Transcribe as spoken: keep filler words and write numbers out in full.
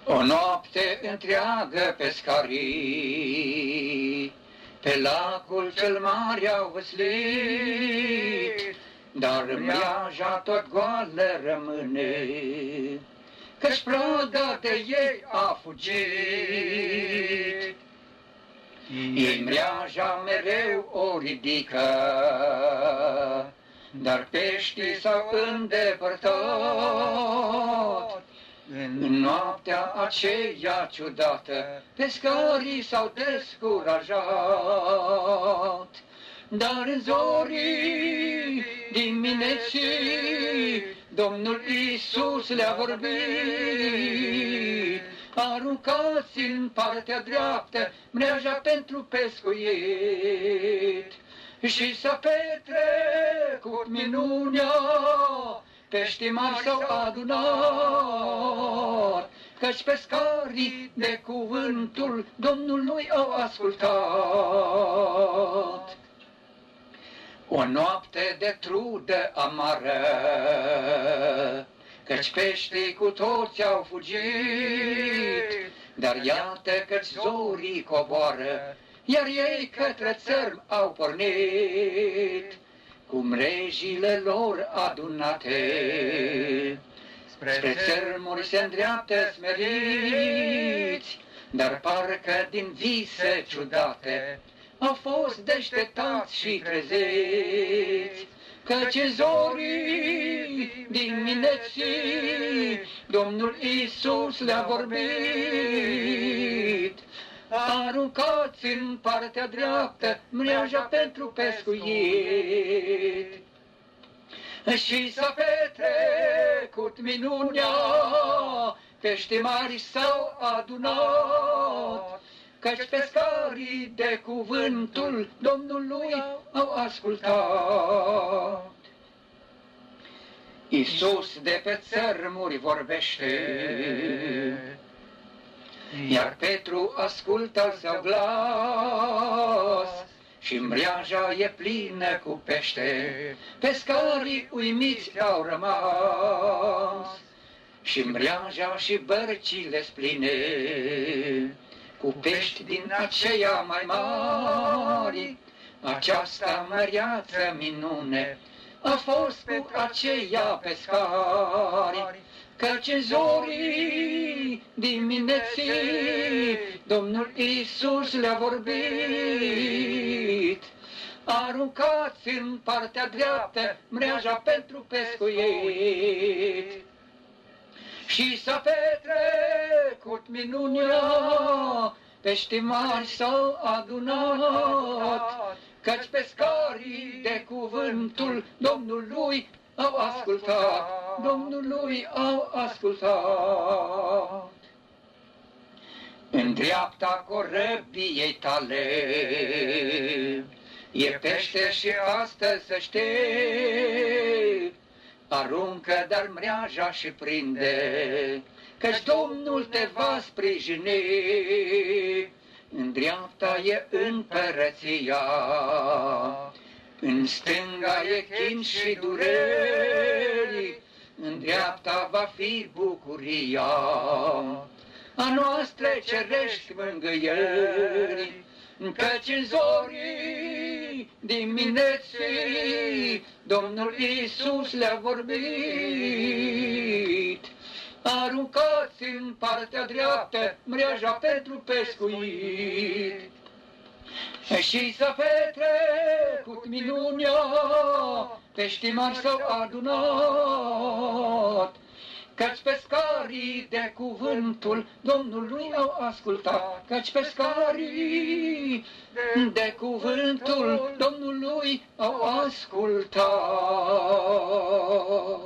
O noapte întreagă pescarii pe lacul cel mare au văslit, dar mreaja tot goală rămâne, căci prada de ei a fugit. Ei mreaja mereu o ridică, dar peștii s-au îndepărtat. În noaptea aceea ciudată, pescarii s-au descurajat, dar în zorii dimineții Domnul Iisus le-a vorbit. Aruncați în partea dreaptă mreaja pentru pescuit. Și s-a petrecut minunea, peștii mari s-au adunat, căci pescarii de cuvântul Domnului au ascultat. O noapte de trudă amară, căci peștii cu toți au fugit, dar iată căci zorii coboară, iar ei către țărm au pornit, cu mrejile lor adunate. Spre țărmuri se îndreaptă smeriți, dar parcă din vise ciudate au fost deșteptați și treziți, căci în zorii dimineții Domnul Iisus le-a vorbit. Aruncați în partea dreaptă mreaja pentru pescuit. Și s-a petrecut minunea, peștii mari s-au adunat, căci pescarii de cuvântul Domnului au ascultat. Iisus de pe țărmuri vorbește, iar Petru ascultă al său glas, și mreaja e plină cu pește, pescarii uimiți au rămas. Și mreaja și bărcile spline, cu pești din aceia mai mari. Aceasta măreață minune a fost cu aceia pescari, căci în zorii dimineții Domnul Iisus le-a vorbit. Aruncați în partea dreaptă mreaja pentru pescuit. Și s-a petrecut minunea, peștii mari s-au adunat, căci pescarii de cuvântul Domnului au ascultat, Domnului au ascultat. În dreapta corăbiei tale e pește și astăzi să știi, aruncă dar mreaja și prinde, căci Domnul te va sprijini. În dreapta e împărăția, în stânga e chin și dureri, în dreapta va fi bucuria a noastre cerești mângâieri, căci în zorii dimineții Domnul Iisus le-a vorbit. Aruncați în partea dreaptă mreaja pentru pescuit. Și s-a petrecut minunea, peștii mari s-au adunat, căci pescarii de cuvântul Domnului au ascultat, căci pescarii de cuvântul Domnului au ascultat.